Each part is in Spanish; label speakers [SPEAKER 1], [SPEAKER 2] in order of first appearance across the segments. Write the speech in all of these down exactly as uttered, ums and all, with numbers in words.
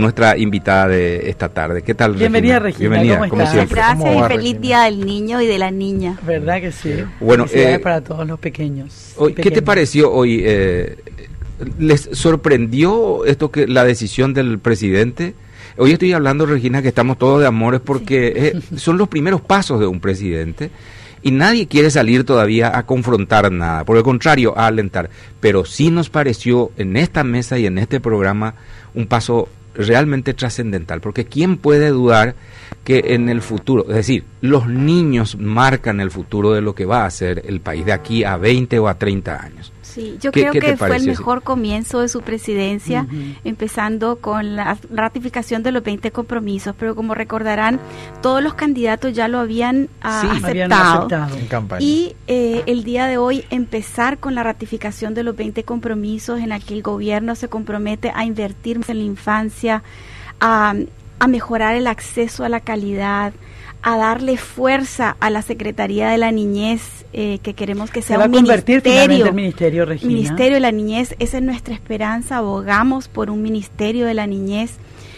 [SPEAKER 1] nuestra invitada de esta tarde. ¿Qué tal,
[SPEAKER 2] Bienvenida,
[SPEAKER 1] Regina?
[SPEAKER 2] Regina.
[SPEAKER 1] Bienvenida,
[SPEAKER 2] ¿Cómo
[SPEAKER 1] como
[SPEAKER 2] estás?
[SPEAKER 1] siempre.
[SPEAKER 3] Gracias y
[SPEAKER 1] va,
[SPEAKER 3] feliz
[SPEAKER 1] Regina?
[SPEAKER 3] Día del Niño y de la Niña.
[SPEAKER 2] ¿Verdad que sí?
[SPEAKER 1] Bueno,
[SPEAKER 2] Felicidades
[SPEAKER 1] eh,
[SPEAKER 2] para todos los pequeños.
[SPEAKER 1] Hoy, ¿qué te pareció hoy? Eh, ¿Les sorprendió esto que la decisión del presidente? Hoy estoy hablando, Regina, que estamos todos de amores porque sí. eh, son los primeros pasos de un presidente y nadie quiere salir todavía a confrontar nada, por el contrario, a alentar. Pero sí nos pareció en esta mesa y en este programa un paso realmente trascendental, porque ¿quién puede dudar que en el futuro, es decir, los niños marcan el futuro de lo que va a ser el país de aquí a veinte o a treinta años?
[SPEAKER 3] Sí, yo
[SPEAKER 1] ¿Qué,
[SPEAKER 3] creo
[SPEAKER 1] qué
[SPEAKER 3] que fue el
[SPEAKER 1] pareció?
[SPEAKER 3] mejor comienzo de su presidencia,
[SPEAKER 2] Uh-huh.
[SPEAKER 3] empezando con la ratificación de los veinte compromisos, pero como recordarán, todos los candidatos ya lo habían, uh,
[SPEAKER 1] Sí,
[SPEAKER 3] aceptado.
[SPEAKER 2] habían aceptado.
[SPEAKER 4] En campaña.
[SPEAKER 3] Y eh, el día de hoy empezar con la ratificación de los veinte compromisos en el que el gobierno se compromete a invertir en la infancia, a, a mejorar el acceso a la calidad, a darle fuerza a la Secretaría de la Niñez, eh, que queremos que sea
[SPEAKER 2] Se va
[SPEAKER 3] un
[SPEAKER 2] a convertir finalmente
[SPEAKER 3] ministerio.
[SPEAKER 2] en ministerio, Regina.
[SPEAKER 3] Ministerio de la Niñez, esa es nuestra esperanza, abogamos por un Ministerio de la Niñez,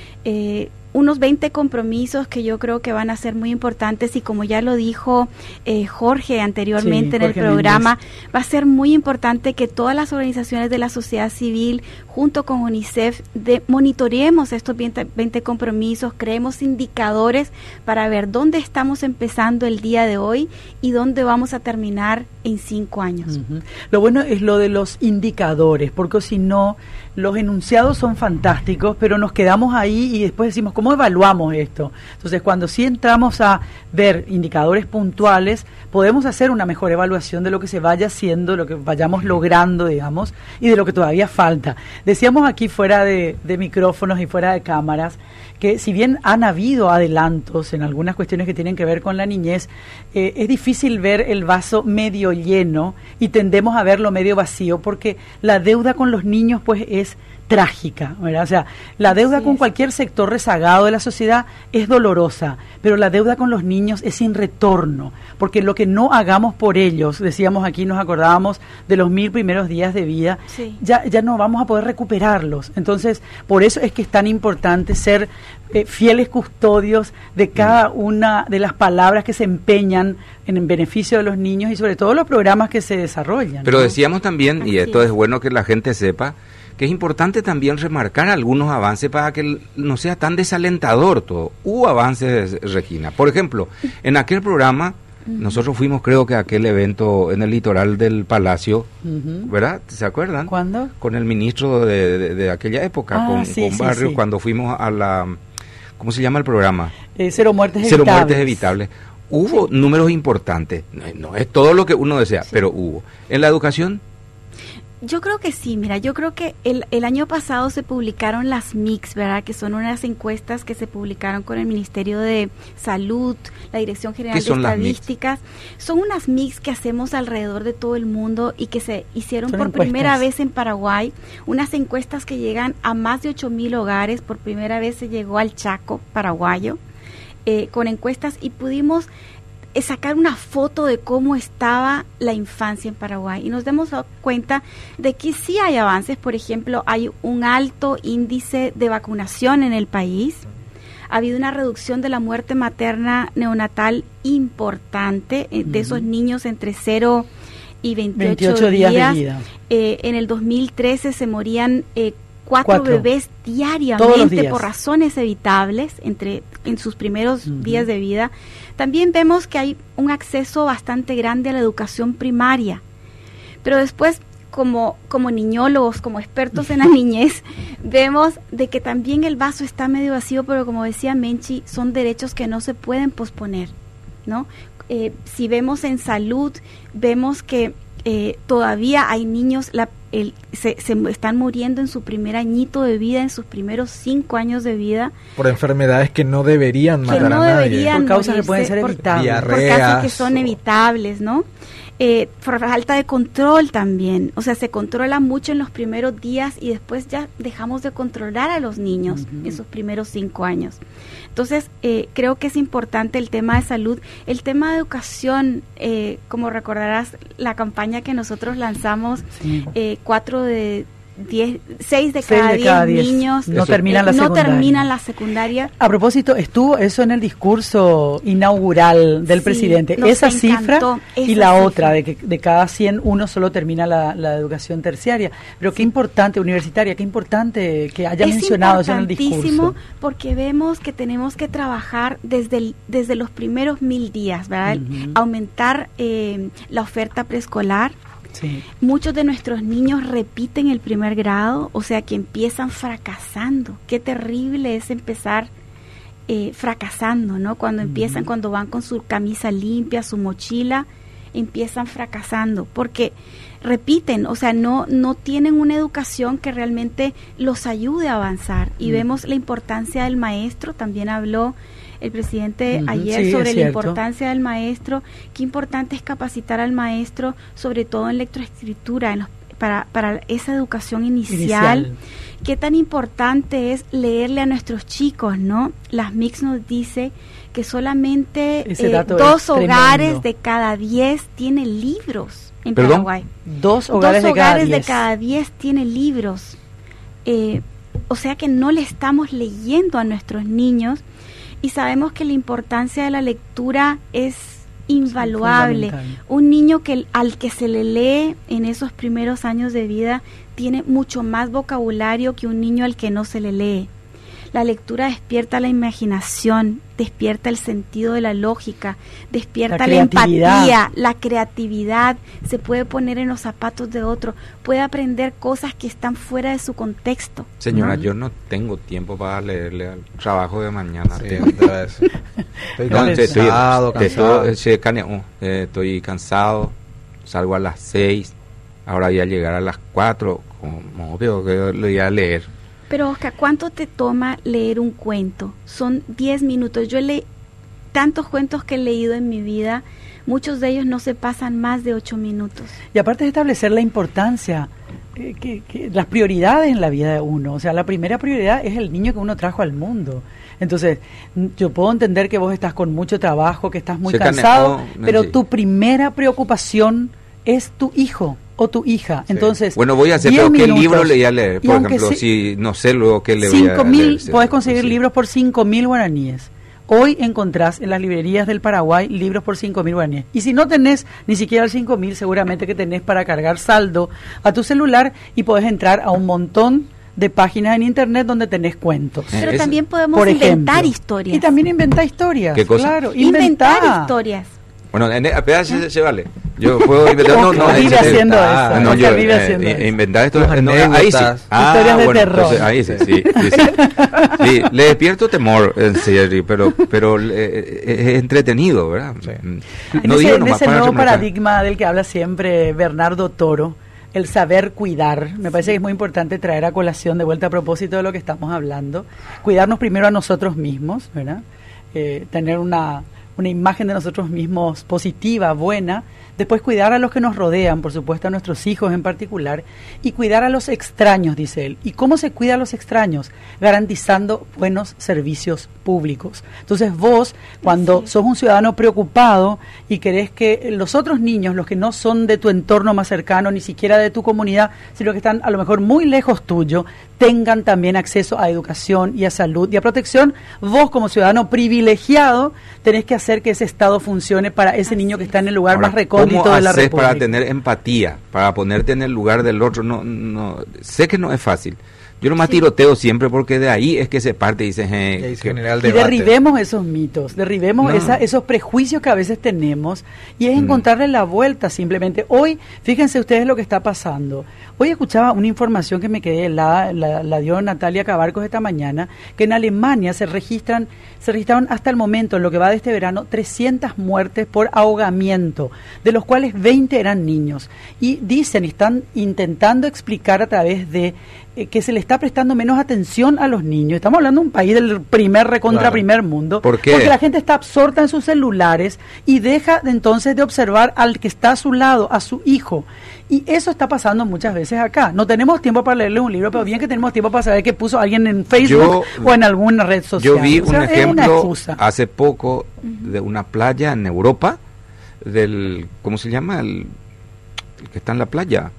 [SPEAKER 3] eh, unos veinte compromisos que yo creo que van a ser muy importantes y como ya lo dijo eh, Jorge anteriormente
[SPEAKER 2] Sí,
[SPEAKER 3] en
[SPEAKER 2] Jorge
[SPEAKER 3] el programa,
[SPEAKER 2] Méndez.
[SPEAKER 3] va a ser muy importante que todas las organizaciones de la sociedad civil, junto con UNICEF, de, monitoreemos estos veinte, veinte compromisos, creemos indicadores para ver dónde estamos empezando el día de hoy y dónde vamos a terminar en cinco años.
[SPEAKER 2] Uh-huh. Lo bueno es lo de los indicadores, porque si no, los enunciados son fantásticos, pero nos quedamos ahí y después decimos, ¿cómo evaluamos esto? Entonces, cuando sí entramos a ver indicadores puntuales, podemos hacer una mejor evaluación de lo que se vaya haciendo, lo que vayamos logrando, digamos, y de lo que todavía falta. Decíamos aquí fuera de, de micrófonos y fuera de cámaras, que si bien han habido adelantos en algunas cuestiones que tienen que ver con la niñez, eh, es difícil ver el vaso medio lleno y tendemos a verlo medio vacío porque la deuda con los niños pues es trágica, ¿verdad? O sea, la deuda
[SPEAKER 3] Así
[SPEAKER 2] con
[SPEAKER 3] es.
[SPEAKER 2] cualquier sector rezagado de la sociedad es dolorosa, pero la deuda con los niños es sin retorno, porque lo que no hagamos por ellos, decíamos aquí, nos acordábamos de los mil primeros días de vida,
[SPEAKER 3] Sí.
[SPEAKER 2] ya, ya no vamos a poder recuperarlos. Entonces, por eso es que es tan importante ser eh, fieles custodios de cada una de las palabras que se empeñan en, en beneficio de los niños y sobre todo los programas que se desarrollan.
[SPEAKER 1] Pero
[SPEAKER 2] ¿no?
[SPEAKER 1] decíamos también, y
[SPEAKER 3] Así
[SPEAKER 1] esto
[SPEAKER 3] es.
[SPEAKER 1] es bueno que la gente sepa, que es importante también remarcar algunos avances para que el- no sea tan desalentador todo. Hubo avances, Regina. Por ejemplo, en aquel programa, nosotros fuimos creo que a aquel evento en el litoral del Palacio,
[SPEAKER 2] Ujú.
[SPEAKER 1] ¿verdad? ¿Se acuerdan?
[SPEAKER 2] ¿Cuándo?
[SPEAKER 1] Con el ministro de, de- de aquella época,
[SPEAKER 2] Ah,
[SPEAKER 1] con,
[SPEAKER 2] sí,
[SPEAKER 1] con
[SPEAKER 2] sí,
[SPEAKER 1] Barrios,
[SPEAKER 2] sí.
[SPEAKER 1] cuando fuimos a la... ¿Cómo se llama el programa?
[SPEAKER 2] Eh, cero muertes
[SPEAKER 1] Cero
[SPEAKER 2] evitables.
[SPEAKER 1] muertes evitables. Hubo números importantes. No, no es todo lo que uno desea,
[SPEAKER 3] Sí.
[SPEAKER 1] pero hubo. En la educación...
[SPEAKER 3] Yo creo que sí, mira, yo creo que el, el año pasado se publicaron las M I C, ¿verdad? Que son unas encuestas que se publicaron con el Ministerio de Salud, la Dirección General
[SPEAKER 1] ¿Qué
[SPEAKER 3] de
[SPEAKER 1] son las M I C?
[SPEAKER 3] Estadísticas. Son unas M I C que hacemos alrededor de todo el mundo y que se hicieron
[SPEAKER 2] Son
[SPEAKER 3] por
[SPEAKER 2] encuestas.
[SPEAKER 3] primera vez en Paraguay. Unas encuestas que llegan a más de ocho mil hogares. Por primera vez se llegó al Chaco paraguayo eh, con encuestas y pudimos es sacar una foto de cómo estaba la infancia en Paraguay y nos damos cuenta de que sí hay avances. Por ejemplo, hay un alto índice de vacunación en el país, ha habido una reducción de la muerte materna neonatal importante eh, de esos niños entre cero y veintiocho,
[SPEAKER 2] veintiocho días de vida.
[SPEAKER 3] Eh, en el dos mil trece se morían eh, cuatro,
[SPEAKER 2] Cuatro.
[SPEAKER 3] bebés
[SPEAKER 2] Todos los
[SPEAKER 3] diariamente
[SPEAKER 2] días.
[SPEAKER 3] por razones evitables entre en sus primeros
[SPEAKER 2] Ujú.
[SPEAKER 3] días de vida. También vemos que hay un acceso bastante grande a la educación primaria, pero después como, como niñólogos, como expertos en la niñez, vemos de que también el vaso está medio vacío, pero como decía Menchi, son derechos que no se pueden posponer, ¿no? Eh, si vemos en salud, vemos que eh, todavía hay niños, la, el, se, se están muriendo en su primer añito de vida, en sus primeros cinco años de vida.
[SPEAKER 4] Por enfermedades que no deberían
[SPEAKER 3] Que
[SPEAKER 4] matar
[SPEAKER 3] no
[SPEAKER 4] a nadie.
[SPEAKER 3] deberían
[SPEAKER 2] Por causas que
[SPEAKER 3] morirse,
[SPEAKER 2] pueden ser
[SPEAKER 3] por-
[SPEAKER 2] evitables.
[SPEAKER 4] Diarrea.
[SPEAKER 3] por casos que son
[SPEAKER 4] o-
[SPEAKER 3] evitables, ¿no? Eh, por falta de control también, o sea, se controla mucho en los primeros días y después ya dejamos de controlar a los niños
[SPEAKER 2] Ujú.
[SPEAKER 3] en sus primeros cinco años. Entonces, eh, creo que es importante el tema de salud, el tema de educación, eh, como recordarás la campaña que nosotros lanzamos
[SPEAKER 2] Sí.
[SPEAKER 3] eh, cuatro de diez, seis de
[SPEAKER 2] Seis
[SPEAKER 3] cada
[SPEAKER 2] de
[SPEAKER 3] diez
[SPEAKER 2] cada diez
[SPEAKER 3] niños
[SPEAKER 2] no
[SPEAKER 3] eh,
[SPEAKER 2] terminan la
[SPEAKER 3] no
[SPEAKER 2] secundaria.
[SPEAKER 3] terminan la secundaria.
[SPEAKER 2] A propósito, estuvo eso en el discurso inaugural del
[SPEAKER 3] Sí,
[SPEAKER 2] presidente,
[SPEAKER 3] nos
[SPEAKER 2] esa
[SPEAKER 3] encantó
[SPEAKER 2] cifra y
[SPEAKER 3] esa
[SPEAKER 2] la
[SPEAKER 3] cifra.
[SPEAKER 2] otra, de que de cada cien uno solo termina la, la educación terciaria. Pero qué importante, universitaria, qué importante que haya
[SPEAKER 3] Es
[SPEAKER 2] mencionado eso en el
[SPEAKER 3] importantísimo
[SPEAKER 2] discurso.
[SPEAKER 3] porque vemos que tenemos que trabajar desde, el, desde los primeros mil días, ¿verdad?
[SPEAKER 2] Ujú.
[SPEAKER 3] Aumentar eh, la oferta preescolar.
[SPEAKER 2] Sí.
[SPEAKER 3] Muchos de nuestros niños repiten el primer grado, o sea que empiezan fracasando. Qué terrible es empezar eh, fracasando, ¿no? Cuando empiezan,
[SPEAKER 2] Ujú.
[SPEAKER 3] cuando van con su camisa limpia, su mochila, empiezan fracasando, porque repiten, o sea, no, no tienen una educación que realmente los ayude a avanzar. Y
[SPEAKER 2] Mm.
[SPEAKER 3] vemos la importancia del maestro, también habló el presidente
[SPEAKER 2] Ujú,
[SPEAKER 3] ayer
[SPEAKER 2] sí,
[SPEAKER 3] sobre
[SPEAKER 2] es
[SPEAKER 3] la
[SPEAKER 2] cierto.
[SPEAKER 3] importancia del maestro, qué importante es capacitar al maestro, sobre todo en lectoescritura, en los, para, para esa educación inicial.
[SPEAKER 2] Inicial.
[SPEAKER 3] Qué tan importante es leerle a nuestros chicos, ¿no? Las M I C nos dice que solamente
[SPEAKER 2] Ese
[SPEAKER 3] eh,
[SPEAKER 2] dato
[SPEAKER 3] dos
[SPEAKER 2] es
[SPEAKER 3] hogares
[SPEAKER 2] tremendo.
[SPEAKER 3] de cada diez tienen libros en
[SPEAKER 1] ¿Perdón?
[SPEAKER 3] Paraguay.
[SPEAKER 2] Dos hogares,
[SPEAKER 3] Dos
[SPEAKER 2] de, cada
[SPEAKER 3] hogares de
[SPEAKER 2] diez.
[SPEAKER 3] cada diez tienen libros. Eh, o sea que no le estamos leyendo a nuestros niños y sabemos que la importancia de la lectura es invaluable.
[SPEAKER 2] fundamental.
[SPEAKER 3] Un niño que al que se le lee en esos primeros años de vida tiene mucho más vocabulario que un niño al que no se le lee. La lectura despierta la imaginación, despierta el sentido de la lógica, despierta
[SPEAKER 2] La
[SPEAKER 3] la,
[SPEAKER 2] creatividad.
[SPEAKER 3] empatía, la creatividad, se puede poner en los zapatos de otro, puede aprender cosas que están fuera de su contexto.
[SPEAKER 1] Señora,
[SPEAKER 2] ¿no?
[SPEAKER 1] yo no tengo tiempo para leerle al trabajo de mañana.
[SPEAKER 4] Sí,
[SPEAKER 1] Tengo-
[SPEAKER 4] otra vez. Estoy
[SPEAKER 1] No, te- estoy,
[SPEAKER 4] cansado,
[SPEAKER 1] te-
[SPEAKER 4] cansado.
[SPEAKER 1] estoy- se caneo, eh, estoy cansado, salgo a las seis, ahora voy a llegar a las cuatro, como veo que le voy a leer.
[SPEAKER 3] Pero Oscar, ¿cuánto te toma leer un cuento? Son diez minutos. Yo leí tantos cuentos que he leído en mi vida, muchos de ellos no se pasan más de ocho minutos.
[SPEAKER 2] Y aparte de establecer la importancia, eh, que, que las prioridades en la vida de uno. O sea, la primera prioridad es el niño que uno trajo al mundo. Entonces, n- yo puedo entender que vos estás con mucho trabajo, que estás muy
[SPEAKER 1] Se
[SPEAKER 2] cansado,
[SPEAKER 1] caneó,
[SPEAKER 2] pero
[SPEAKER 1] sí.
[SPEAKER 2] tu primera preocupación es tu hijo o tu hija.
[SPEAKER 4] Sí.
[SPEAKER 2] Entonces,
[SPEAKER 1] Bueno, voy a hacer,
[SPEAKER 2] diez
[SPEAKER 1] pero ¿qué
[SPEAKER 2] minutos,
[SPEAKER 1] libro le voy a leer?
[SPEAKER 2] y
[SPEAKER 1] Por
[SPEAKER 2] aunque
[SPEAKER 1] ejemplo,
[SPEAKER 2] sí-
[SPEAKER 1] si no sé luego qué le voy a
[SPEAKER 2] cinco mil,
[SPEAKER 1] leer.
[SPEAKER 2] podés conseguir
[SPEAKER 1] Sí.
[SPEAKER 2] libros por cinco mil guaraníes. Hoy encontrás en las librerías del Paraguay libros por cinco mil guaraníes. Y si no tenés ni siquiera el cinco mil, seguramente que tenés para cargar saldo a tu celular y podés entrar a un montón de páginas en internet donde tenés cuentos.
[SPEAKER 1] Eh,
[SPEAKER 3] Pero
[SPEAKER 1] es-
[SPEAKER 3] también podemos
[SPEAKER 2] Por
[SPEAKER 3] inventar
[SPEAKER 2] ejemplo.
[SPEAKER 3] historias.
[SPEAKER 2] Y también inventá historias.
[SPEAKER 1] ¿Qué cosa?
[SPEAKER 2] Claro,
[SPEAKER 3] inventar
[SPEAKER 2] inventá.
[SPEAKER 3] historias.
[SPEAKER 1] Bueno, en, apenas se, se vale. Yo puedo inventar. No, no,
[SPEAKER 2] Oscar
[SPEAKER 1] en
[SPEAKER 2] vive
[SPEAKER 1] serio.
[SPEAKER 2] haciendo
[SPEAKER 4] Ah,
[SPEAKER 2] eso.
[SPEAKER 1] No,
[SPEAKER 2] Oscar
[SPEAKER 1] yo
[SPEAKER 2] vive
[SPEAKER 1] eh,
[SPEAKER 2] haciendo
[SPEAKER 1] eh,
[SPEAKER 2] eso.
[SPEAKER 1] inventar esto.
[SPEAKER 4] Tus
[SPEAKER 1] no, ahí sí.
[SPEAKER 4] anécdotas.
[SPEAKER 1] Ah,
[SPEAKER 2] Historias de
[SPEAKER 1] bueno,
[SPEAKER 2] terror.
[SPEAKER 1] entonces, ahí sí, sí, sí, sí. Sí, le despierto temor, en serio, pero, pero eh, es entretenido, ¿verdad?
[SPEAKER 4] Sí.
[SPEAKER 1] Mm.
[SPEAKER 2] En
[SPEAKER 1] No
[SPEAKER 2] ese,
[SPEAKER 1] digo
[SPEAKER 2] en
[SPEAKER 1] nomás
[SPEAKER 2] ese
[SPEAKER 1] para
[SPEAKER 2] nuevo
[SPEAKER 1] remarcar.
[SPEAKER 2] paradigma del que habla siempre Bernardo Toro, el saber cuidar, me parece que es muy importante traer a colación de vuelta a propósito de lo que estamos hablando, cuidarnos primero a nosotros mismos, ¿verdad? Eh, tener una, una imagen de nosotros mismos positiva, buena, después cuidar a los que nos rodean, por supuesto a nuestros hijos en particular, y cuidar a los extraños, dice él. ¿Y cómo se cuida a los extraños? Garantizando buenos servicios públicos. Entonces vos, cuando
[SPEAKER 3] Sí.
[SPEAKER 2] sos un ciudadano preocupado y querés que los otros niños, los que no son de tu entorno más cercano, ni siquiera de tu comunidad, sino que están a lo mejor muy lejos tuyo, tengan también acceso a educación y a salud y a protección, vos como ciudadano privilegiado tenés que hacer que ese Estado funcione para ese
[SPEAKER 3] Así
[SPEAKER 2] niño que
[SPEAKER 3] es.
[SPEAKER 2] está en el lugar
[SPEAKER 1] Ahora,
[SPEAKER 2] más recóndito
[SPEAKER 1] ¿cómo
[SPEAKER 2] de la
[SPEAKER 1] haces
[SPEAKER 2] República?
[SPEAKER 1] para tener empatía, para ponerte en el lugar del otro? No, no, sé que no es fácil. Yo nomás
[SPEAKER 3] Sí.
[SPEAKER 1] tiroteo siempre porque de ahí es que se parte y dice,
[SPEAKER 4] Y ahí
[SPEAKER 1] eh,
[SPEAKER 4] se
[SPEAKER 1] que-
[SPEAKER 4] genera el
[SPEAKER 2] Y
[SPEAKER 4] debate.
[SPEAKER 2] derribemos esos mitos, derribemos
[SPEAKER 1] No.
[SPEAKER 2] esa- esos prejuicios que a veces tenemos y es
[SPEAKER 1] Mm.
[SPEAKER 2] encontrarle la vuelta simplemente. Hoy, fíjense ustedes lo que está pasando. Hoy escuchaba una información que me quedé helada, la, la dio Natalia Cabarcos esta mañana, que en Alemania se registran, se registraron hasta el momento, en lo que va de este verano, trescientas muertes por ahogamiento, de los cuales veinte eran niños. Y dicen, y están intentando explicar a través de eh, que se le está prestando menos atención a los niños. Estamos hablando de un país del primer recontra
[SPEAKER 4] Claro.
[SPEAKER 2] primer mundo.
[SPEAKER 1] ¿Por qué?
[SPEAKER 2] Porque la gente está absorta en sus celulares y deja de, entonces de observar al que está a su lado, a su hijo. Y eso está pasando muchas veces acá. No tenemos tiempo para leerle un libro, pero bien que tenemos tiempo para saber qué puso alguien en Facebook
[SPEAKER 1] Yo-
[SPEAKER 2] o en alguna red social.
[SPEAKER 1] Yo vi
[SPEAKER 2] O sea,
[SPEAKER 1] un
[SPEAKER 2] es una
[SPEAKER 1] ejemplo
[SPEAKER 2] excusa.
[SPEAKER 1] hace poco de una playa en Europa, del, ¿cómo se llama? El, el que está en la playa.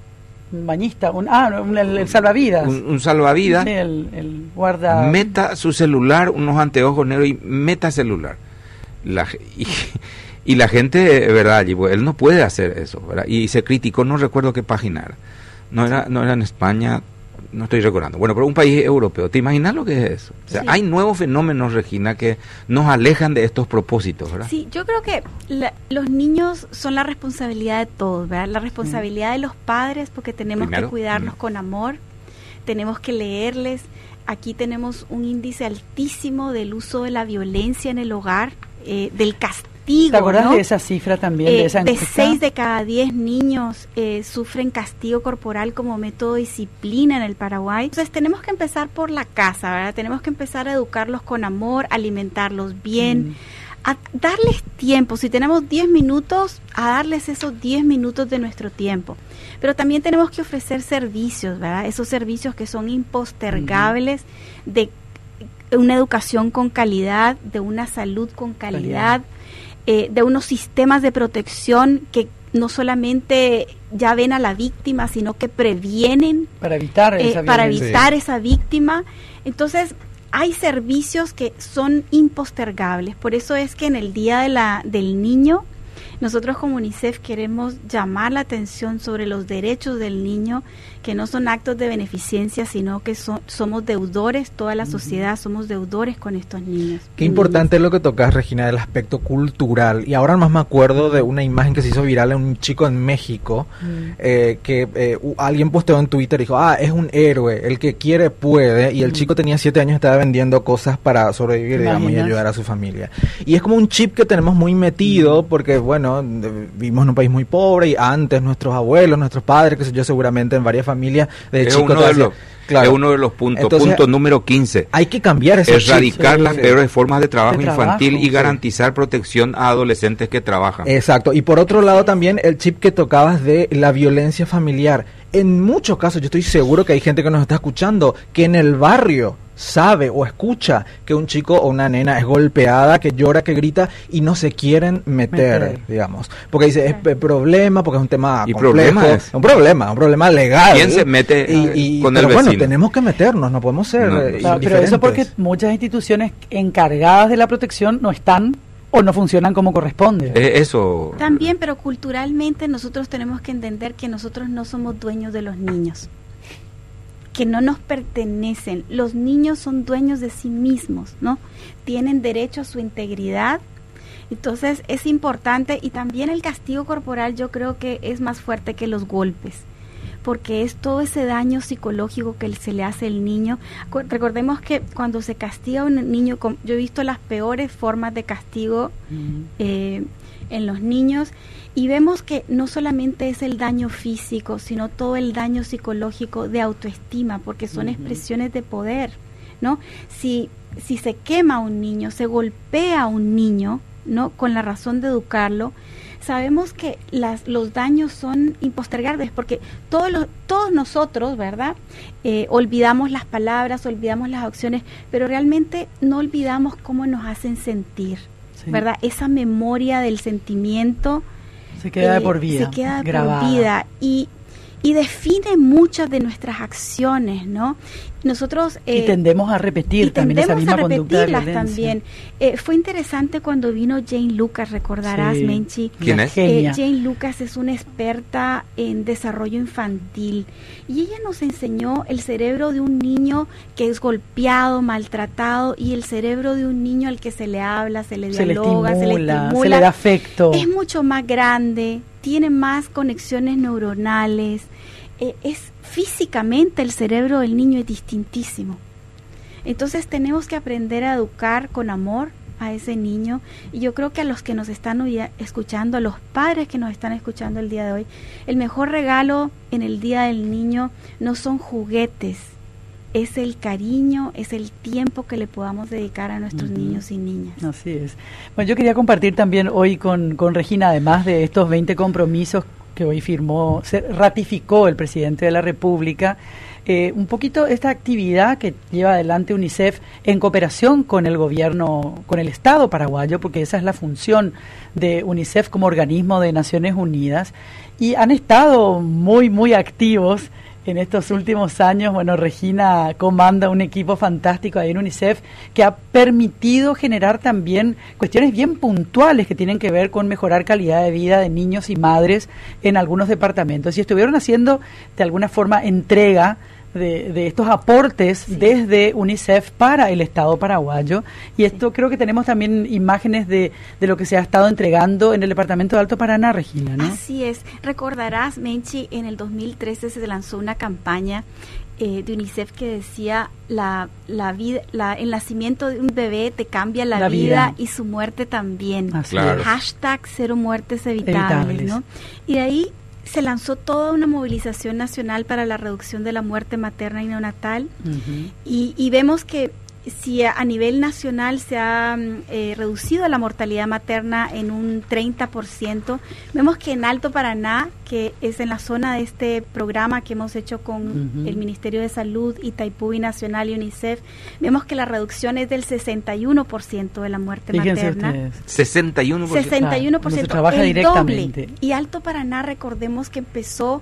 [SPEAKER 2] un bañista, un, ah, un, el, el salvavidas.
[SPEAKER 1] Un, un salvavidas.
[SPEAKER 2] Sí, el, el guarda.
[SPEAKER 1] Meta su celular, unos anteojos negros y meta celular. La, y, y la gente, ¿verdad? Él no puede hacer eso, ¿verdad? Y se criticó, no recuerdo qué página era. No era, no era en España, no estoy recordando. Bueno, pero un país europeo. ¿Te imaginas lo que es eso? O sea, sí. Hay nuevos fenómenos, Regina, que nos alejan de estos propósitos, ¿verdad?
[SPEAKER 3] Sí, yo creo que la, los niños son la responsabilidad de todos, ¿verdad? La responsabilidad mm. de los padres, porque tenemos Primero, que cuidarlos mm. con amor, tenemos que leerles. Aquí tenemos un índice altísimo del uso de la violencia en el hogar, eh, del castigo.
[SPEAKER 2] ¿Te acuerdas, ¿no?, de esa cifra también?
[SPEAKER 3] Eh,
[SPEAKER 2] de esa
[SPEAKER 3] de seis de cada diez niños eh, sufren castigo corporal como método de disciplina en el Paraguay. Entonces tenemos que empezar por la casa, ¿verdad? Tenemos que empezar a educarlos con amor, alimentarlos bien, mm. a darles tiempo. Si tenemos diez minutos, a darles esos diez minutos de nuestro tiempo. Pero también tenemos que ofrecer servicios, ¿verdad? Esos servicios que son impostergables, mm. de una educación con calidad, de una salud con calidad. calidad. Eh, de unos sistemas de protección que no solamente ya ven a la víctima, sino que previenen
[SPEAKER 2] para evitar
[SPEAKER 3] eh,
[SPEAKER 2] esa,
[SPEAKER 3] para evitar sí. esa víctima. Entonces, hay servicios que son impostergables. Por eso es que en el Día de la, del Niño, nosotros como UNICEF queremos llamar la atención sobre los derechos del niño, que no son actos de beneficencia, sino que son, somos deudores, toda la sociedad uh-huh. somos deudores con estos niños.
[SPEAKER 4] Qué importante es lo que tocas, Regina, del aspecto cultural. Y ahora más me acuerdo de una imagen que se hizo viral en un chico en México, uh-huh. eh, que eh, alguien posteó en Twitter y dijo, ah, es un héroe, el que quiere puede, y el uh-huh. chico tenía siete años, estaba vendiendo cosas para sobrevivir, digamos, y ayudar a su familia. Y es como un chip que tenemos muy metido, uh-huh. porque, bueno, vivimos en un país muy pobre, y antes nuestros abuelos, nuestros padres, que sé yo, seguramente en varias familias de
[SPEAKER 1] es
[SPEAKER 4] chicos
[SPEAKER 1] uno de los, claro. es uno de los puntos. Entonces, punto número quince.
[SPEAKER 4] Hay que cambiar ese
[SPEAKER 1] erradicar
[SPEAKER 4] chip.
[SPEAKER 1] las sí, peores formas de trabajo de infantil
[SPEAKER 2] trabajo,
[SPEAKER 1] y garantizar sí. protección a adolescentes que trabajan.
[SPEAKER 4] Exacto. Y por otro lado también el chip que tocabas de la violencia familiar. En muchos casos, yo estoy seguro que hay gente que nos está escuchando que en el barrio sabe o escucha que un chico o una nena es golpeada, que llora, que grita y no se quieren meter, meter. digamos. Porque dice, es problema, porque es un tema
[SPEAKER 1] ¿Y
[SPEAKER 4] complejo.
[SPEAKER 1] Problema es?
[SPEAKER 4] Un problema, un problema legal.
[SPEAKER 1] ¿Quién se mete
[SPEAKER 4] y, y,
[SPEAKER 1] con
[SPEAKER 4] pero
[SPEAKER 1] el vecino?
[SPEAKER 4] Bueno, tenemos que meternos, no podemos ser
[SPEAKER 1] no,
[SPEAKER 4] eh,
[SPEAKER 2] no, Pero eso porque muchas instituciones encargadas de la protección no están o no funcionan como corresponde.
[SPEAKER 1] Eh, eso.
[SPEAKER 3] También, pero culturalmente nosotros tenemos que entender que nosotros no somos dueños de los niños, que no nos pertenecen. Los niños son dueños de sí mismos, ¿no? Tienen derecho a su integridad. Entonces es importante, y también el castigo corporal yo creo que es más fuerte que los golpes, porque es todo ese daño psicológico que se le hace al niño. Recordemos que cuando se castiga a un niño, yo he visto las peores formas de castigo mm. eh, en los niños, y vemos que no solamente es el daño físico, sino todo el daño psicológico de autoestima, porque son uh-huh. expresiones de poder, ¿no? Si, si se quema a un niño, se golpea a un niño, ¿no?, con la razón de educarlo, sabemos que las, los daños son impostergables, porque todos, los, todos nosotros, ¿verdad?, eh, olvidamos las palabras, olvidamos las acciones, pero realmente no olvidamos cómo nos hacen sentir, sí. ¿verdad? Esa memoria del sentimiento
[SPEAKER 2] se queda de por
[SPEAKER 3] eh,
[SPEAKER 2] vida,
[SPEAKER 3] se queda de
[SPEAKER 2] grabada.
[SPEAKER 3] por vida, y, y define muchas de nuestras acciones, ¿no? Nosotros
[SPEAKER 2] eh, y tendemos a repetir
[SPEAKER 3] y
[SPEAKER 2] también esa misma conducta de violencia.
[SPEAKER 3] También. Eh, fue interesante cuando vino Jane Lucas, recordarás, sí. Menchi.
[SPEAKER 1] ¿Quién es?
[SPEAKER 3] Eh, Jane Lucas es una experta en desarrollo infantil, y ella nos enseñó el cerebro de un niño que es golpeado, maltratado, y el cerebro de un niño al que se le habla, se le
[SPEAKER 2] se
[SPEAKER 3] dialoga,
[SPEAKER 2] le estimula,
[SPEAKER 3] se le estimula,
[SPEAKER 2] se le da afecto.
[SPEAKER 3] Es mucho más grande, tiene más conexiones neuronales. Eh, es físicamente el cerebro del niño es distintísimo. Entonces tenemos que aprender a educar con amor a ese niño, y yo creo que a los que nos están escuchando, a los padres que nos están escuchando el día de hoy, el mejor regalo en el Día del Niño no son juguetes, es el cariño, es el tiempo que le podamos dedicar a nuestros uh-huh. niños y niñas.
[SPEAKER 2] Así es. Bueno, yo quería compartir también hoy con, con Regina, además de estos veinte compromisos que hoy firmó, se ratificó el presidente de la República, eh, un poquito esta actividad que lleva adelante UNICEF en cooperación con el gobierno, con el Estado paraguayo, porque esa es la función de UNICEF como organismo de Naciones Unidas, y han estado muy, muy activos en estos últimos años. Bueno, Regina comanda un equipo fantástico ahí en UNICEF que ha permitido generar también cuestiones bien puntuales que tienen que ver con mejorar calidad de vida de niños y madres en algunos departamentos. Y estuvieron haciendo de alguna forma entrega de, de estos aportes sí. desde UNICEF para el Estado paraguayo. Y esto sí. creo que tenemos también imágenes de, de lo que se ha estado entregando en el departamento de Alto Paraná, Regina, ¿no?
[SPEAKER 3] Así es. Recordarás, Menchi, en el dos mil trece se lanzó una campaña eh, de UNICEF que decía la, la vida, la, el nacimiento de un bebé te cambia la, la vida, vida y su muerte también.
[SPEAKER 1] Claro.
[SPEAKER 3] Hashtag cero muertes evitables, evitables, ¿no? Y de ahí se lanzó toda una movilización nacional para la reducción de la muerte materna y neonatal. Uh-huh. y, y vemos que si a, a nivel nacional se ha eh, reducido la mortalidad materna en un treinta por ciento, vemos que en Alto Paraná, que es en la zona de este programa que hemos hecho con uh-huh. el Ministerio de Salud, Itaipú Nacional y UNICEF, vemos que la reducción es del sesenta y uno por ciento de la muerte
[SPEAKER 2] Fíjense
[SPEAKER 3] materna.
[SPEAKER 2] Ustedes.
[SPEAKER 1] sesenta y uno por ciento.
[SPEAKER 3] sesenta y uno por ciento,
[SPEAKER 2] ah, trabaja
[SPEAKER 3] el
[SPEAKER 2] directamente.
[SPEAKER 3] doble. Y Alto Paraná, recordemos que empezó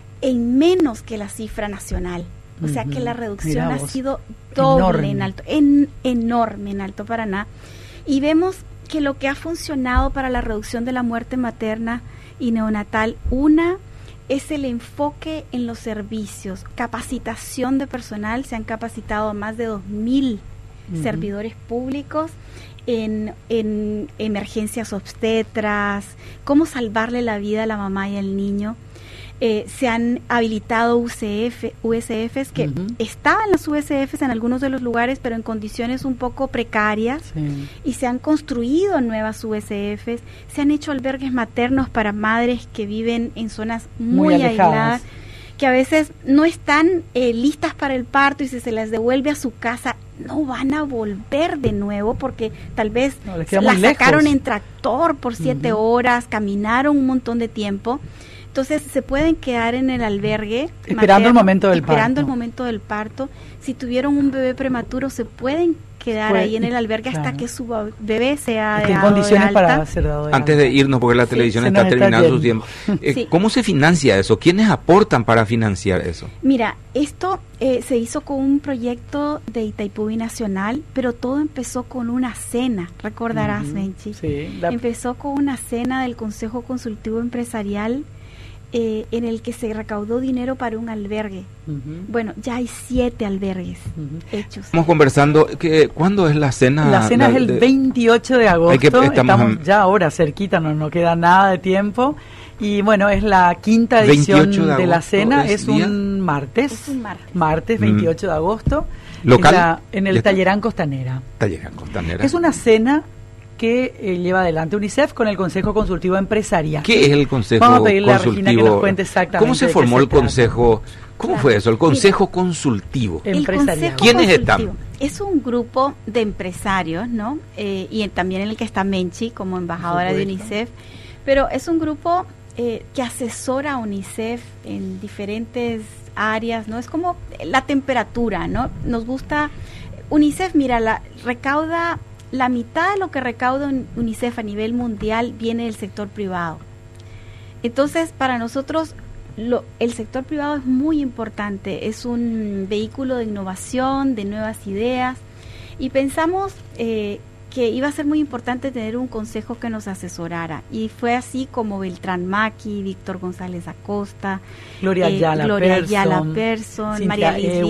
[SPEAKER 3] en menos que la cifra nacional. O sea que la reducción ha sido doble enorme. en Alto, en, enorme en Alto Paraná. Y vemos que lo que ha funcionado para la reducción de la muerte materna y neonatal, una es el enfoque en los servicios, capacitación de personal. Se han capacitado a más de dos mil uh-huh. servidores públicos en, en emergencias obstetras, cómo salvarle la vida a la mamá y al niño. Eh, se han habilitado U C F, U S Fs que uh-huh. estaban las U S Fs en algunos de los lugares, pero en condiciones un poco precarias, sí. y se han construido nuevas U S Fs, se han hecho albergues maternos para madres que viven en zonas muy, muy aisladas, que a veces no están eh, listas para el parto, y si se las devuelve a su casa no van a volver de nuevo porque tal vez
[SPEAKER 2] no, las
[SPEAKER 3] sacaron
[SPEAKER 2] lejos.
[SPEAKER 3] en tractor por siete uh-huh. horas, caminaron un montón de tiempo. Entonces se pueden quedar en el albergue
[SPEAKER 2] esperando
[SPEAKER 3] materno,
[SPEAKER 2] el momento del
[SPEAKER 3] esperando
[SPEAKER 2] parto.
[SPEAKER 3] el momento del parto. Si tuvieron un bebé prematuro, se pueden quedar Puede, ahí en el albergue claro. hasta que su bebé sea
[SPEAKER 2] en condiciones de para ser dado de
[SPEAKER 1] Antes
[SPEAKER 2] alta.
[SPEAKER 1] de irnos, porque la televisión sí, está terminando su tiempo. Eh, sí. ¿Cómo se financia eso? ¿Quiénes aportan para financiar eso?
[SPEAKER 3] Mira, esto eh, se hizo con un proyecto de Itaipú Nacional, pero todo empezó con una cena, recordarás, uh-huh. Menchi.
[SPEAKER 2] Sí, la... Empezó
[SPEAKER 3] con una cena del Consejo Consultivo Empresarial, Eh, en el que se recaudó dinero para un albergue. Uh-huh. Bueno, ya hay siete albergues uh-huh. hechos.
[SPEAKER 1] Estamos conversando, que, ¿cuándo es la cena?
[SPEAKER 2] La cena la, es el de... veintiocho de agosto, que, estamos, estamos ya ahora cerquita, no nos queda nada de tiempo. Y bueno, es la quinta edición de, de la cena, es, es un martes,
[SPEAKER 3] es un martes,
[SPEAKER 2] martes veintiocho mm. de agosto,
[SPEAKER 1] ¿Local?
[SPEAKER 2] En, la, en el Tallerán Costanera.
[SPEAKER 1] Tallerán Costanera.
[SPEAKER 2] Es una cena que eh, lleva adelante UNICEF con el Consejo Consultivo Empresarial.
[SPEAKER 1] ¿Qué es el Consejo
[SPEAKER 2] Vamos a pedirle
[SPEAKER 1] Consultivo?
[SPEAKER 2] A Regina que nos cuente exactamente.
[SPEAKER 1] ¿Cómo se formó
[SPEAKER 2] se
[SPEAKER 1] el Consejo? ¿Cómo claro. fue eso? El Consejo Mira, Consultivo
[SPEAKER 3] Empresarial.
[SPEAKER 1] ¿Quiénes están?
[SPEAKER 3] Es un grupo de empresarios, ¿no? Eh, y en, también en el que está Menchi como embajadora de UNICEF. Pero es un grupo eh, que asesora a UNICEF en diferentes áreas, ¿no? Es como la temperatura, ¿no? Nos gusta... UNICEF, mira, la recauda... La mitad de lo que recauda UNICEF a nivel mundial viene del sector privado. Entonces, para nosotros, lo, el sector privado es muy importante. Es un vehículo de innovación, de nuevas ideas. Y pensamos eh, que iba a ser muy importante tener un consejo que nos asesorara. Y fue así como Beltrán Maki, Víctor González Acosta,
[SPEAKER 2] Gloria Ayala
[SPEAKER 3] eh,
[SPEAKER 2] Persson,
[SPEAKER 3] Persson María Liz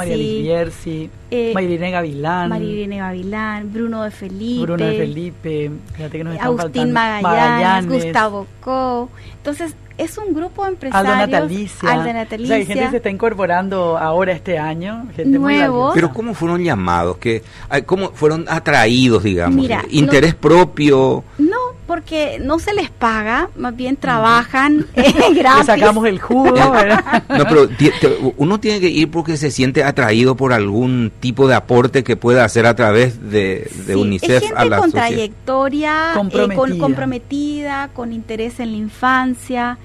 [SPEAKER 2] Bierzi, eh, Mayrine Gavilán,
[SPEAKER 3] Mayrine Gavilán, Bruno de Felipe,
[SPEAKER 2] Bruno de Felipe, fíjate que nos están
[SPEAKER 3] Agustín Magallanes, Magallanes, Gustavo Co. Entonces, es un grupo de empresarios.
[SPEAKER 2] Aldo Natalicia.
[SPEAKER 3] Aldo Natalicia.
[SPEAKER 2] O sea, gente se está incorporando ahora este año. Gente
[SPEAKER 3] nuevo.
[SPEAKER 2] Muy
[SPEAKER 1] Pero ¿cómo fueron llamados? ¿Qué, ¿Cómo fueron atraídos, digamos?
[SPEAKER 3] Mira,
[SPEAKER 1] ¿Interés
[SPEAKER 3] no,
[SPEAKER 1] propio?
[SPEAKER 3] No, porque no se les paga, más bien trabajan eh, gratis.
[SPEAKER 2] Le sacamos el jugo, ¿verdad?
[SPEAKER 1] No, pero t- t- uno tiene que ir porque se siente atraído por algún tipo de aporte que pueda hacer a través de, de
[SPEAKER 3] sí,
[SPEAKER 1] UNICEF
[SPEAKER 3] es gente
[SPEAKER 1] a la
[SPEAKER 3] con
[SPEAKER 1] sociedad.
[SPEAKER 3] Trayectoria,
[SPEAKER 2] comprometida.
[SPEAKER 3] Eh, con, comprometida, con interés en la infancia.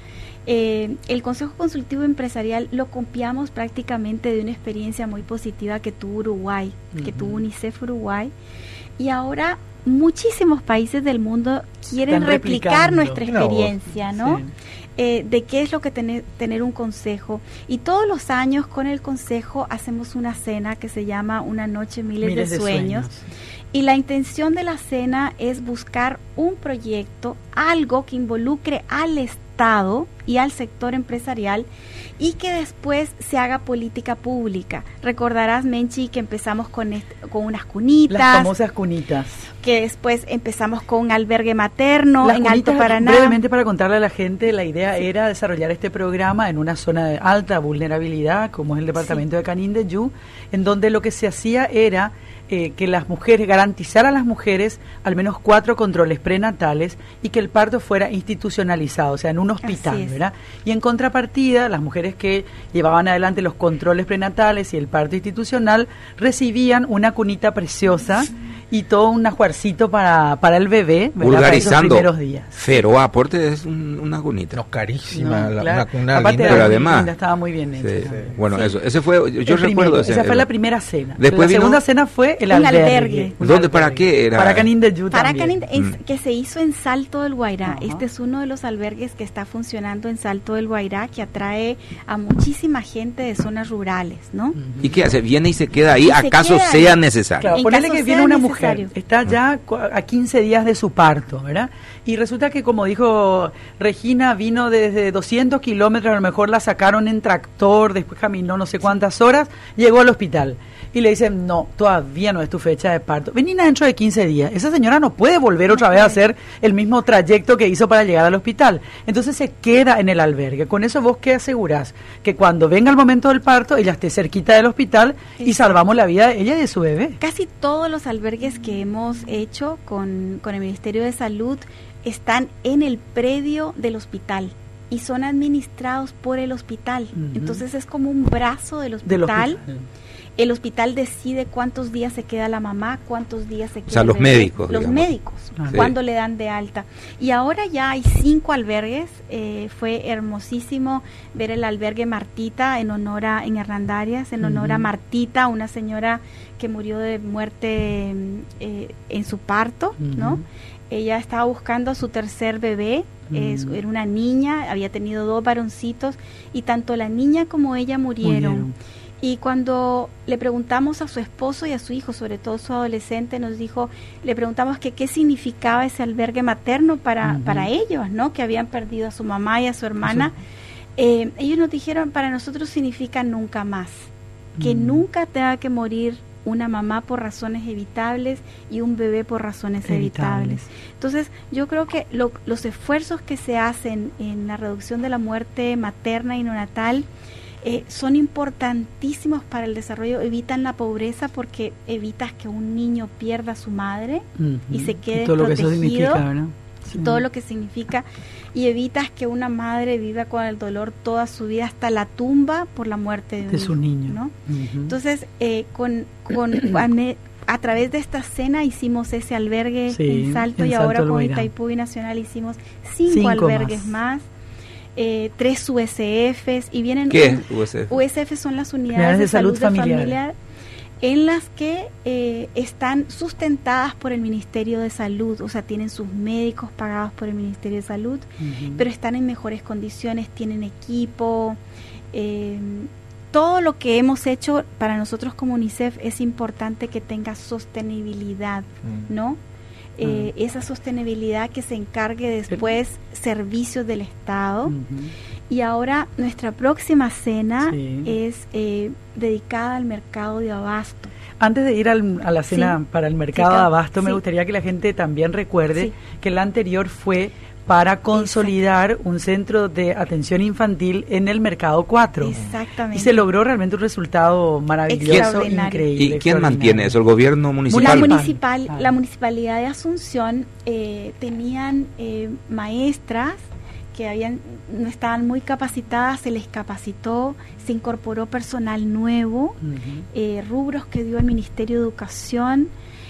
[SPEAKER 3] Eh, el Consejo Consultivo Empresarial lo copiamos prácticamente de una experiencia muy positiva que tuvo Uruguay, uh-huh. que tuvo UNICEF Uruguay, y ahora muchísimos países del mundo quieren
[SPEAKER 2] Están
[SPEAKER 3] replicar
[SPEAKER 2] replicando.
[SPEAKER 3] nuestra experiencia, ¿no?
[SPEAKER 2] Sí.
[SPEAKER 3] Eh, de qué es lo que tener, tener un consejo. Y todos los años con el consejo hacemos una cena que se llama Una Noche Miles,
[SPEAKER 2] Miles
[SPEAKER 3] de,
[SPEAKER 2] de
[SPEAKER 3] sueños.
[SPEAKER 2] sueños.
[SPEAKER 3] Y la intención de la cena es buscar un proyecto, algo que involucre al Estado y al sector empresarial y que después se haga política pública. Recordarás, Menchi, que empezamos con, este, con unas cunitas.
[SPEAKER 2] Las famosas cunitas.
[SPEAKER 3] Que después empezamos con un albergue materno
[SPEAKER 2] Las
[SPEAKER 3] en
[SPEAKER 2] cunitas,
[SPEAKER 3] Alto Paraná.
[SPEAKER 2] Brevemente para contarle a la gente, la idea sí. era desarrollar este programa en una zona de alta vulnerabilidad, como es el departamento sí. de Canindeyú, en donde lo que se hacía era eh, que las mujeres, garantizar a las mujeres al menos cuatro controles prenatales y que el parto fuera institucionalizado, o sea, en un hospital, ¿verdad? Y en contrapartida, las mujeres que llevaban adelante los controles prenatales y el parto institucional recibían una cunita preciosa y todo un ajuarcito para, para el bebé,
[SPEAKER 1] vulgarizando.
[SPEAKER 2] Para esos primeros días.
[SPEAKER 1] Pero aporte es un, una cunita.
[SPEAKER 4] No, carísima.
[SPEAKER 2] No,
[SPEAKER 4] la,
[SPEAKER 2] claro.
[SPEAKER 4] Una cuna
[SPEAKER 2] Aparte
[SPEAKER 4] linda.
[SPEAKER 1] Pero además
[SPEAKER 2] linda, estaba muy bien hecha.
[SPEAKER 1] Sí,
[SPEAKER 2] Sí.
[SPEAKER 1] Bueno,
[SPEAKER 3] sí.
[SPEAKER 1] eso, ese fue, yo, yo
[SPEAKER 2] El
[SPEAKER 1] recuerdo
[SPEAKER 2] primero,
[SPEAKER 1] ese.
[SPEAKER 2] esa fue
[SPEAKER 1] el,
[SPEAKER 2] la primera cena.
[SPEAKER 1] Después
[SPEAKER 2] la
[SPEAKER 1] vino,
[SPEAKER 2] segunda cena fue el
[SPEAKER 3] un
[SPEAKER 2] albergue.
[SPEAKER 3] albergue.
[SPEAKER 2] Un
[SPEAKER 1] ¿Dónde, para qué era?
[SPEAKER 2] Para Canindeyú
[SPEAKER 3] Para
[SPEAKER 2] también.
[SPEAKER 3] Canindeyú,
[SPEAKER 1] Mm.
[SPEAKER 3] que se hizo en Salto del Guairá.
[SPEAKER 2] Ajá.
[SPEAKER 3] Este es uno de los albergues que está funcionando en Salto del Guairá, que atrae a muchísima gente de zonas rurales, ¿no?
[SPEAKER 2] Ujú.
[SPEAKER 1] ¿Y qué hace? ¿Viene y se queda ahí?
[SPEAKER 3] Y se
[SPEAKER 1] ¿Acaso
[SPEAKER 3] queda
[SPEAKER 1] sea
[SPEAKER 3] ahí.
[SPEAKER 1] necesario?
[SPEAKER 2] Claro,
[SPEAKER 3] En
[SPEAKER 2] ponele
[SPEAKER 3] caso
[SPEAKER 2] que
[SPEAKER 3] sea
[SPEAKER 2] viene una
[SPEAKER 3] necesario.
[SPEAKER 2] mujer, está ya cu- a quince días de su parto, ¿verdad? Y resulta que, como dijo Regina, vino desde doscientos kilómetros, a lo mejor la sacaron en tractor, después caminó no sé cuántas horas, llegó al hospital. Y le dicen, no, todavía no es tu fecha de parto. Venina dentro de quince días. Esa señora no puede volver otra
[SPEAKER 3] No
[SPEAKER 2] vez a
[SPEAKER 3] puede.
[SPEAKER 2] hacer el mismo trayecto que hizo para llegar al hospital. Entonces se queda en el albergue. Con eso vos qué asegurás? Que cuando venga el momento del parto, ella esté cerquita del hospital y salvamos la vida de ella y de su bebé.
[SPEAKER 3] Casi todos los albergues que hemos hecho con, con el Ministerio de Salud están en el predio del hospital y son administrados por el hospital.
[SPEAKER 2] Ujú.
[SPEAKER 3] Entonces es como un brazo del
[SPEAKER 2] Del
[SPEAKER 3] hospital.
[SPEAKER 2] hospital.
[SPEAKER 3] El hospital decide cuántos días se queda la mamá, cuántos días se queda
[SPEAKER 1] sea,
[SPEAKER 3] el
[SPEAKER 1] los
[SPEAKER 3] bebé.
[SPEAKER 1] médicos,
[SPEAKER 3] Los
[SPEAKER 1] digamos.
[SPEAKER 3] médicos,
[SPEAKER 2] Ah.
[SPEAKER 3] cuándo le dan de alta. Y ahora ya hay cinco albergues. Eh, fue hermosísimo ver el albergue Martita en honor a, en Hernandarias, en honor a
[SPEAKER 2] Ujú.
[SPEAKER 3] Martita, una señora que murió de muerte eh, en su parto, ¿no?
[SPEAKER 2] Ujú.
[SPEAKER 3] Ella estaba buscando a su tercer bebé, es-
[SPEAKER 2] Ujú.
[SPEAKER 3] era una niña, había tenido dos varoncitos y tanto la niña como ella murieron.
[SPEAKER 2] Murieron.
[SPEAKER 3] Y cuando le preguntamos a su esposo y a su hijo, sobre todo su adolescente, nos dijo, le preguntamos que qué significaba ese albergue materno para,
[SPEAKER 2] Ujú.
[SPEAKER 3] para ellos, ¿no? Que habían perdido a su mamá y a su hermana. Eh, ellos nos dijeron, para nosotros significa nunca más, que
[SPEAKER 2] Mm.
[SPEAKER 3] nunca tenga que morir una mamá por razones evitables y un bebé por razones evitables.
[SPEAKER 2] Evitables.
[SPEAKER 3] Entonces, yo creo que lo- los esfuerzos que se hacen en la reducción de la muerte materna y neonatal eh, son importantísimos para el desarrollo, evitan la pobreza porque evitas que un niño pierda a su madre
[SPEAKER 2] Ujú.
[SPEAKER 3] y se quede
[SPEAKER 2] todo lo que eso
[SPEAKER 3] protegido.
[SPEAKER 2] significa, ¿verdad? Sí.
[SPEAKER 3] todo lo que significa, y evitas que una madre viva con el dolor toda su vida hasta la tumba por la muerte de, un
[SPEAKER 2] de su
[SPEAKER 3] hijo,
[SPEAKER 2] niño.
[SPEAKER 3] ¿no?
[SPEAKER 2] Ujú.
[SPEAKER 3] Entonces, eh, con, con a, me- a través de esta cena hicimos ese albergue
[SPEAKER 2] Sí,
[SPEAKER 3] en Salto
[SPEAKER 2] en
[SPEAKER 3] y
[SPEAKER 2] Salto
[SPEAKER 3] ahora
[SPEAKER 2] del
[SPEAKER 3] con
[SPEAKER 2] Guairá.
[SPEAKER 3] Itaipú Binacional hicimos cinco,
[SPEAKER 2] Cinco
[SPEAKER 3] albergues
[SPEAKER 2] más.
[SPEAKER 3] más, eh, tres U S Fs y vienen
[SPEAKER 1] ¿Qué
[SPEAKER 3] un-
[SPEAKER 1] es U S F?
[SPEAKER 3] U S F son las unidades
[SPEAKER 2] Unidades
[SPEAKER 3] de,
[SPEAKER 2] de salud
[SPEAKER 3] salud, de
[SPEAKER 2] familiar.
[SPEAKER 3] familia en las que eh, están sustentadas por el Ministerio de Salud, o sea, tienen sus médicos pagados por el Ministerio de Salud,
[SPEAKER 2] Ujú.
[SPEAKER 3] pero están en mejores condiciones, tienen equipo. eh, todo lo que hemos hecho para nosotros como UNICEF es importante que tenga sostenibilidad,
[SPEAKER 4] Mm.
[SPEAKER 3] ¿no? Eh, esa sostenibilidad que se encargue después servicios del Estado.
[SPEAKER 2] Ujú.
[SPEAKER 3] Y ahora nuestra próxima cena
[SPEAKER 2] Sí.
[SPEAKER 3] es eh, dedicada al mercado de abasto.
[SPEAKER 2] Antes de ir al- a la cena
[SPEAKER 3] Sí.
[SPEAKER 2] para el mercado
[SPEAKER 3] Sí,
[SPEAKER 2] de
[SPEAKER 3] claro.
[SPEAKER 2] abasto, me
[SPEAKER 3] Sí.
[SPEAKER 2] gustaría que la gente también recuerde
[SPEAKER 3] Sí.
[SPEAKER 2] que la anterior fue para consolidar un centro de atención infantil en el mercado cuatro.
[SPEAKER 3] Exactamente.
[SPEAKER 2] Y se logró realmente un resultado maravilloso,
[SPEAKER 3] Extraordinario.
[SPEAKER 2] increíble.
[SPEAKER 1] ¿Y quién
[SPEAKER 2] extraordinario.
[SPEAKER 1] mantiene eso? ¿El gobierno
[SPEAKER 3] La
[SPEAKER 1] municipal?
[SPEAKER 2] Municipal.
[SPEAKER 3] municipal,
[SPEAKER 2] Ah.
[SPEAKER 3] la municipalidad de Asunción eh, tenían eh, maestras que habían no estaban muy capacitadas, se les capacitó, se incorporó personal nuevo,
[SPEAKER 2] Ujú.
[SPEAKER 3] eh, rubros que dio el Ministerio de Educación.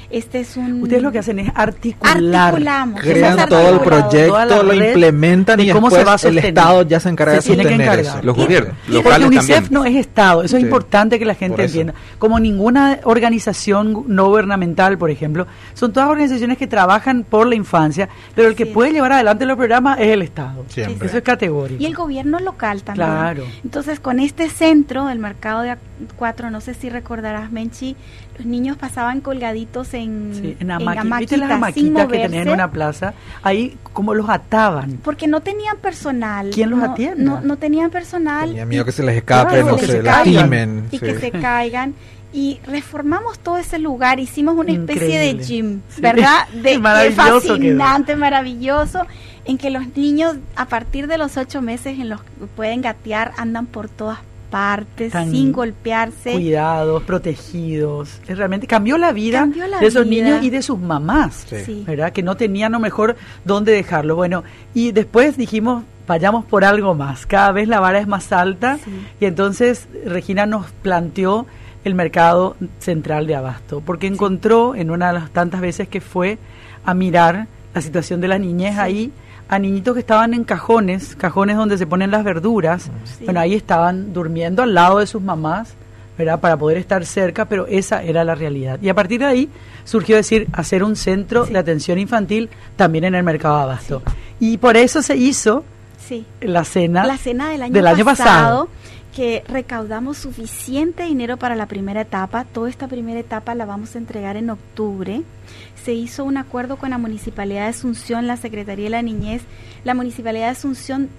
[SPEAKER 3] Este es un...
[SPEAKER 2] Ustedes lo que hacen es articular.
[SPEAKER 3] Articulamos.
[SPEAKER 4] Crean
[SPEAKER 3] Somos
[SPEAKER 4] todo el
[SPEAKER 3] articuladores.
[SPEAKER 2] Toda
[SPEAKER 4] proyecto,
[SPEAKER 2] la
[SPEAKER 4] lo
[SPEAKER 2] red
[SPEAKER 4] implementan
[SPEAKER 2] de
[SPEAKER 4] y
[SPEAKER 2] cómo se
[SPEAKER 4] después
[SPEAKER 2] va a
[SPEAKER 4] el
[SPEAKER 2] sostener.
[SPEAKER 4] Estado ya se encarga
[SPEAKER 2] Se
[SPEAKER 4] de
[SPEAKER 2] tiene que
[SPEAKER 4] sostener
[SPEAKER 2] encargar.
[SPEAKER 4] eso.
[SPEAKER 1] Los gobiernos,
[SPEAKER 2] Y
[SPEAKER 1] locales
[SPEAKER 2] porque UNICEF
[SPEAKER 1] también.
[SPEAKER 2] no es Estado, eso es
[SPEAKER 4] Sí.
[SPEAKER 2] importante que la gente
[SPEAKER 4] Por eso.
[SPEAKER 2] entienda. Como ninguna organización no gubernamental, por ejemplo, son todas organizaciones que trabajan por la infancia, pero el que
[SPEAKER 3] Sí.
[SPEAKER 2] puede llevar adelante los programas es el Estado.
[SPEAKER 4] Siempre.
[SPEAKER 2] Eso es categórico.
[SPEAKER 3] Y el gobierno local también.
[SPEAKER 2] Claro.
[SPEAKER 3] Entonces, con este centro del mercado de A cuatro, no sé si recordarás, Menchi, los niños pasaban colgaditos en,
[SPEAKER 2] Sí, en,
[SPEAKER 3] en
[SPEAKER 2] hamaqui- ¿Viste las
[SPEAKER 3] hamaquitas, sin
[SPEAKER 2] hamaquitas que tenían en
[SPEAKER 3] moverse,
[SPEAKER 2] una plaza? Ahí como los ataban.
[SPEAKER 3] porque no tenían personal.
[SPEAKER 2] ¿Quién los
[SPEAKER 3] no,
[SPEAKER 2] atienda?
[SPEAKER 3] No, no tenían personal.
[SPEAKER 4] Tenía miedo que se les escape,
[SPEAKER 2] Claro,
[SPEAKER 4] no
[SPEAKER 3] que
[SPEAKER 4] se
[SPEAKER 3] se caigan.
[SPEAKER 4] lastimen.
[SPEAKER 3] Y
[SPEAKER 4] sí.
[SPEAKER 3] que se caigan. Y reformamos todo ese lugar, hicimos una especie
[SPEAKER 2] Increíble.
[SPEAKER 3] de gym,
[SPEAKER 2] Sí.
[SPEAKER 3] ¿verdad? De, de
[SPEAKER 2] Maravilloso quedó.
[SPEAKER 3] fascinante, maravilloso, en que los niños a partir de los ocho meses en los que pueden gatear, andan por todas partes,
[SPEAKER 2] Tan
[SPEAKER 3] sin golpearse.
[SPEAKER 2] Cuidados, protegidos. Es Realmente cambió la vida
[SPEAKER 3] Cambió la
[SPEAKER 2] de esos
[SPEAKER 3] vida.
[SPEAKER 2] niños y de sus mamás.
[SPEAKER 4] Sí.
[SPEAKER 3] Sí.
[SPEAKER 2] ¿Verdad? Que no tenían a lo mejor dónde dejarlo. Bueno, y después dijimos, vayamos por algo más. Cada vez la vara es más alta
[SPEAKER 3] Sí.
[SPEAKER 2] y entonces Regina nos planteó el mercado central de abasto, porque encontró en una de las tantas veces que fue a mirar la situación de la niñez
[SPEAKER 3] Sí.
[SPEAKER 2] ahí, a niñitos que estaban en cajones, cajones donde se ponen las verduras.
[SPEAKER 3] Sí.
[SPEAKER 2] Bueno, ahí estaban durmiendo al lado de sus mamás, ¿verdad? Para poder estar cerca, pero esa era la realidad. Y a partir de ahí surgió decir hacer un centro
[SPEAKER 3] Sí.
[SPEAKER 2] de atención infantil también en el mercado de abasto. Y por eso se hizo
[SPEAKER 3] Sí.
[SPEAKER 2] la cena,
[SPEAKER 3] La cena del año,
[SPEAKER 2] del año
[SPEAKER 3] pasado,
[SPEAKER 2] pasado.
[SPEAKER 3] que recaudamos suficiente dinero para la primera etapa. Toda esta primera etapa la vamos a entregar en octubre. Se hizo un acuerdo con la Municipalidad de Asunción, la Secretaría de la Niñez. La Municipalidad de Asunción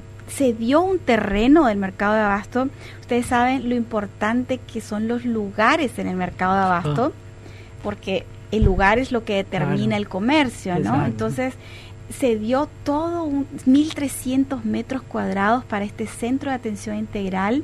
[SPEAKER 3] cedió un terreno del mercado de abasto. Ustedes saben lo importante que son los lugares en el mercado de abasto, porque el lugar es lo que determina
[SPEAKER 2] Claro.
[SPEAKER 3] el comercio, ¿no?
[SPEAKER 2] Exacto.
[SPEAKER 3] Entonces, se dio todo un mil trescientos metros cuadrados para este centro de atención integral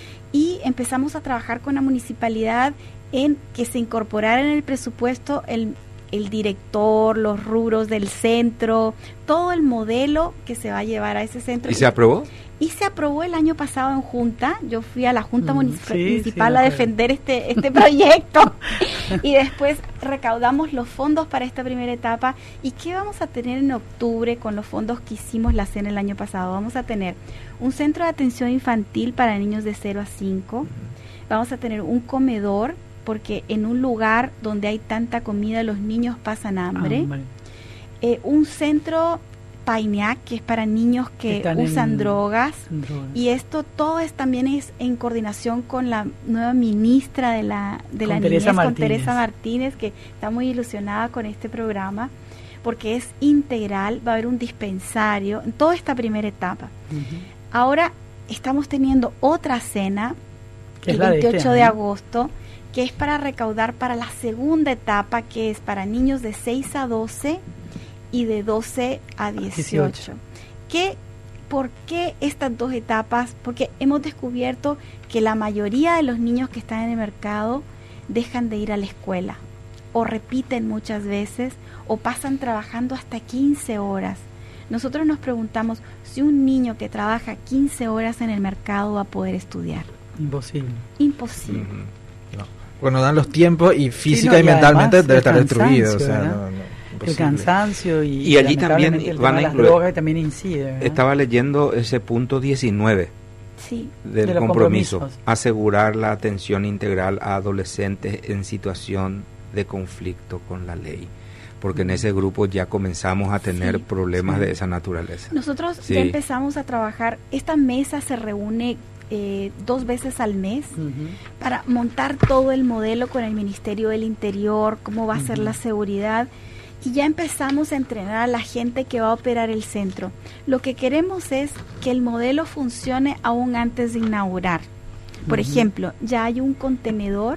[SPEAKER 3] y empezamos a trabajar con la municipalidad en que se incorporara en el presupuesto el, el director, los rubros del centro, todo el modelo que se va a llevar a ese centro.
[SPEAKER 1] ¿Y se aprobó?
[SPEAKER 3] Y se aprobó el año pasado en Junta. Yo fui a la Junta
[SPEAKER 2] Mm,
[SPEAKER 3] Municip-
[SPEAKER 2] sí,
[SPEAKER 3] Municipal
[SPEAKER 2] sí,
[SPEAKER 3] a
[SPEAKER 2] me acuerdo.
[SPEAKER 3] defender este, este proyecto. Y después recaudamos los fondos para esta primera etapa. ¿Y qué vamos a tener en octubre con los fondos que hicimos la cena el año pasado? Vamos a tener un centro de atención infantil para niños de cero a cinco. Vamos a tener un comedor, porque en un lugar donde hay tanta comida los niños pasan hambre.
[SPEAKER 2] Hambre.
[SPEAKER 3] Eh, un centro PAINEAC, que es para niños que
[SPEAKER 2] Están
[SPEAKER 3] usan
[SPEAKER 2] en-
[SPEAKER 3] drogas.
[SPEAKER 2] Drogas.
[SPEAKER 3] Y esto todo es también es en coordinación con la nueva ministra de la de la
[SPEAKER 2] Con
[SPEAKER 3] niñez,
[SPEAKER 2] Teresa
[SPEAKER 3] con
[SPEAKER 2] Martínez.
[SPEAKER 3] Teresa Martínez, que está muy ilusionada con este programa, porque es integral, va a haber un dispensario en toda esta primera etapa.
[SPEAKER 2] Ujú.
[SPEAKER 3] Ahora estamos teniendo otra cena
[SPEAKER 2] Que es
[SPEAKER 3] el
[SPEAKER 2] la de este
[SPEAKER 3] veintiocho de
[SPEAKER 2] año.
[SPEAKER 3] agosto, que es para recaudar para la segunda etapa, que es para niños de seis a doce y de doce a dieciocho.
[SPEAKER 2] dieciocho.
[SPEAKER 3] ¿Qué, ¿Por qué estas dos etapas? Porque hemos descubierto que la mayoría de los niños que están en el mercado dejan de ir a la escuela, o repiten muchas veces, o pasan trabajando hasta quince horas. Nosotros nos preguntamos si un niño que trabaja quince horas en el mercado va a poder estudiar.
[SPEAKER 2] Imposible.
[SPEAKER 3] Imposible.
[SPEAKER 1] Ujú.
[SPEAKER 4] No. Bueno, dan los tiempos y física
[SPEAKER 2] no,
[SPEAKER 4] y,
[SPEAKER 2] y
[SPEAKER 4] mentalmente
[SPEAKER 2] además
[SPEAKER 4] debe
[SPEAKER 2] el
[SPEAKER 4] estar destruido. O
[SPEAKER 2] cansancio,
[SPEAKER 4] sea,
[SPEAKER 2] ¿verdad?
[SPEAKER 4] no, no,
[SPEAKER 2] El
[SPEAKER 4] imposible.
[SPEAKER 2] cansancio y,
[SPEAKER 1] Y allí también
[SPEAKER 2] lamentablemente el
[SPEAKER 1] van
[SPEAKER 2] tema
[SPEAKER 1] a
[SPEAKER 2] de las
[SPEAKER 1] incluir-
[SPEAKER 2] drogas también incide, ¿verdad?
[SPEAKER 1] Estaba leyendo ese punto diecinueve
[SPEAKER 3] Sí.
[SPEAKER 1] del
[SPEAKER 2] De los
[SPEAKER 1] compromiso,
[SPEAKER 2] compromisos.
[SPEAKER 1] asegurar la atención integral a adolescentes en situación de conflicto con la ley, porque en ese grupo ya comenzamos a tener
[SPEAKER 3] Sí,
[SPEAKER 1] problemas
[SPEAKER 2] sí.
[SPEAKER 1] de esa naturaleza.
[SPEAKER 3] Nosotros
[SPEAKER 1] Sí.
[SPEAKER 3] ya empezamos a trabajar. Esta mesa se reúne eh, dos veces al mes
[SPEAKER 2] Ujú.
[SPEAKER 3] para montar todo el modelo con el Ministerio del Interior, cómo va a ser
[SPEAKER 2] Ujú.
[SPEAKER 3] la seguridad. Y ya empezamos a entrenar a la gente que va a operar el centro. Lo que queremos es que el modelo funcione aún antes de inaugurar. Por
[SPEAKER 2] Ujú.
[SPEAKER 3] ejemplo, ya hay un contenedor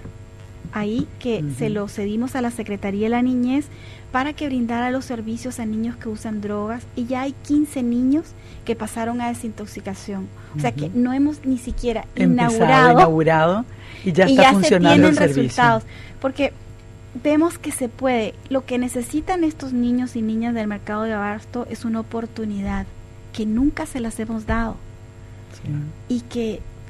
[SPEAKER 3] ahí que
[SPEAKER 2] Ujú.
[SPEAKER 3] se lo cedimos a la Secretaría de la Niñez para que brindara los servicios a niños que usan drogas, y ya hay quince niños que pasaron a desintoxicación. O sea que
[SPEAKER 2] Ujú.
[SPEAKER 3] no hemos ni siquiera
[SPEAKER 2] Empezado,
[SPEAKER 3] inaugurado,
[SPEAKER 2] inaugurado y ya
[SPEAKER 3] y
[SPEAKER 2] está
[SPEAKER 3] ya se
[SPEAKER 2] funcionando
[SPEAKER 3] tienen
[SPEAKER 2] el servicio.
[SPEAKER 3] resultados, porque vemos que se puede. Lo que necesitan estos niños y niñas del mercado de abasto es una oportunidad que nunca se las hemos dado,
[SPEAKER 2] Sí.
[SPEAKER 3] y que